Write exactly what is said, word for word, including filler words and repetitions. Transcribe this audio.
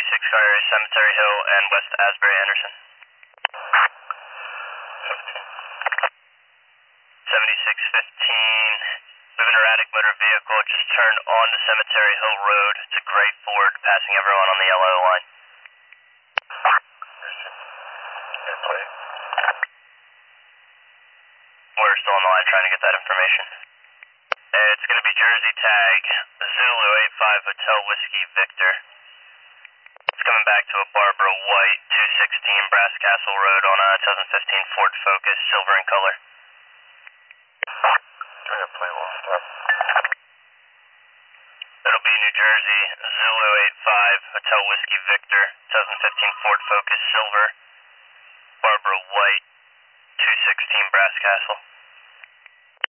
seventy-six Carrier, Cemetery Hill, and West Asbury Anderson. seventy-six fifteen, moving erratic motor vehicle, just turned onto Cemetery Hill Road. It's a gray Ford passing everyone on the yellow line. We're still on the line trying to get that information. It's going to be Jersey tag, Zulu eight five Hotel Whiskey Victor. It's coming back to a Barbara White, two sixteen Brass Castle Road on a twenty fifteen Ford Focus, silver in color. It'll be New Jersey, Zulu eight five Hotel Whiskey Victor, twenty fifteen Ford Focus, silver, Barbara White, two sixteen Brass Castle.